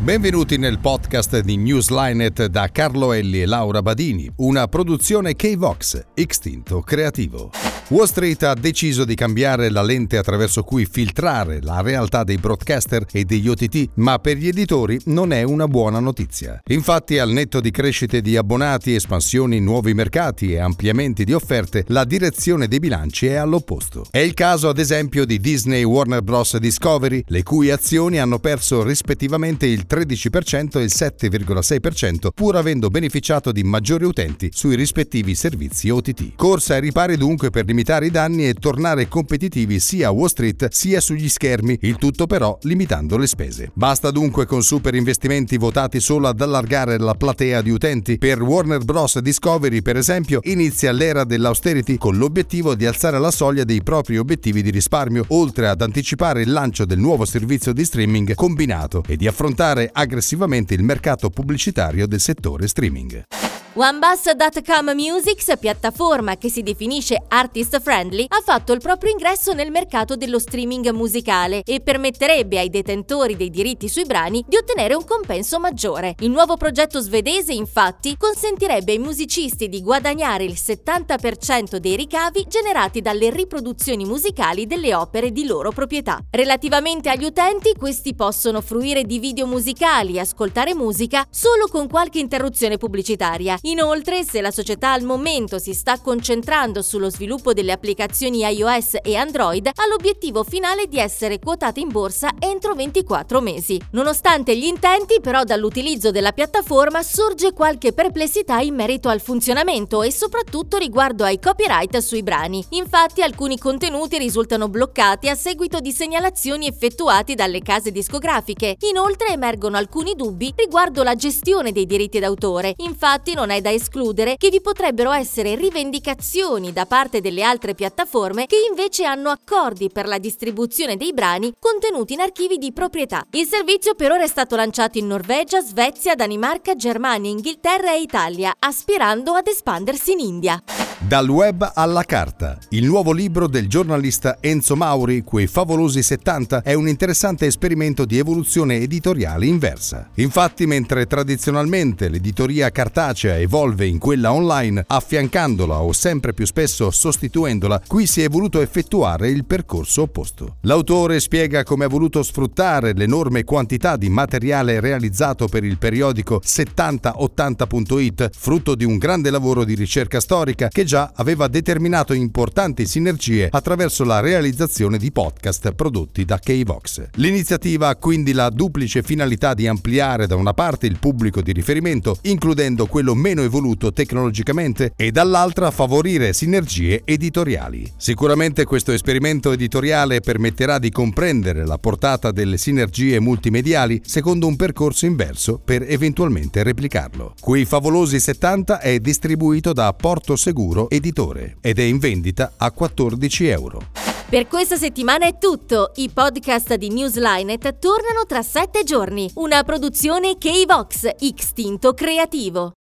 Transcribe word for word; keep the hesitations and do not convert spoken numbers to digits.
Benvenuti nel podcast di Newslinet da Carlo Elli e Laura Badini, una produzione K-Vox, Extinto Creativo. Wall Street ha deciso di cambiare la lente attraverso cui filtrare la realtà dei broadcaster e degli O T T, ma per gli editori non è una buona notizia. Infatti, al netto di crescite di abbonati, espansioni in nuovi mercati e ampliamenti di offerte, la direzione dei bilanci è all'opposto. È il caso ad esempio di Disney Warner Bros. Discovery, le cui azioni hanno perso rispettivamente il tredici per cento e il sette virgola sei per cento, pur avendo beneficiato di maggiori utenti sui rispettivi servizi O T T. Corsa ai ripari dunque per limitare i danni e tornare competitivi sia a Wall Street sia sugli schermi, il tutto però limitando le spese. Basta dunque con super investimenti votati solo ad allargare la platea di utenti. Per Warner Bros. Discovery, per esempio, inizia l'era dell'austerity con l'obiettivo di alzare la soglia dei propri obiettivi di risparmio, oltre ad anticipare il lancio del nuovo servizio di streaming combinato e di affrontare aggressivamente il mercato pubblicitario del settore streaming. OneBus punto com Music, piattaforma che si definisce artist friendly, ha fatto il proprio ingresso nel mercato dello streaming musicale e permetterebbe ai detentori dei diritti sui brani di ottenere un compenso maggiore. Il nuovo progetto svedese, infatti, consentirebbe ai musicisti di guadagnare il settanta per cento dei ricavi generati dalle riproduzioni musicali delle opere di loro proprietà. Relativamente agli utenti, questi possono fruire di video musicali e ascoltare musica solo con qualche interruzione pubblicitaria. Inoltre, se la società al momento si sta concentrando sullo sviluppo delle applicazioni iOS e Android, ha l'obiettivo finale di essere quotata in borsa entro ventiquattro mesi. Nonostante gli intenti, però, dall'utilizzo della piattaforma sorge qualche perplessità in merito al funzionamento e soprattutto riguardo ai copyright sui brani. Infatti, alcuni contenuti risultano bloccati a seguito di segnalazioni effettuate dalle case discografiche. Inoltre, emergono alcuni dubbi riguardo la gestione dei diritti d'autore. Infatti, non è da escludere che vi potrebbero essere rivendicazioni da parte delle altre piattaforme che invece hanno accordi per la distribuzione dei brani contenuti in archivi di proprietà. Il servizio per ora è stato lanciato in Norvegia, Svezia, Danimarca, Germania, Inghilterra e Italia, aspirando ad espandersi in India. Dal web alla carta. Il nuovo libro del giornalista Enzo Mauri, Quei favolosi settanta, è un interessante esperimento di evoluzione editoriale inversa. Infatti, mentre tradizionalmente l'editoria cartacea evolve in quella online, affiancandola o sempre più spesso sostituendola, qui si è voluto effettuare il percorso opposto. L'autore spiega come ha voluto sfruttare l'enorme quantità di materiale realizzato per il periodico settanta ottanta punto it, frutto di un grande lavoro di ricerca storica che già aveva determinato importanti sinergie attraverso la realizzazione di podcast prodotti da K-Vox. L'iniziativa ha quindi la duplice finalità di ampliare da una parte il pubblico di riferimento, includendo quello meno evoluto tecnologicamente, e dall'altra favorire sinergie editoriali. Sicuramente questo esperimento editoriale permetterà di comprendere la portata delle sinergie multimediali secondo un percorso inverso per eventualmente replicarlo. Quei favolosi settanta è distribuito da Porto Seguro Editore ed è in vendita a quattordici euro. Per questa settimana è tutto. I podcast di Newslinet tornano tra sette giorni. Una produzione K-Vox, Extinto Creativo.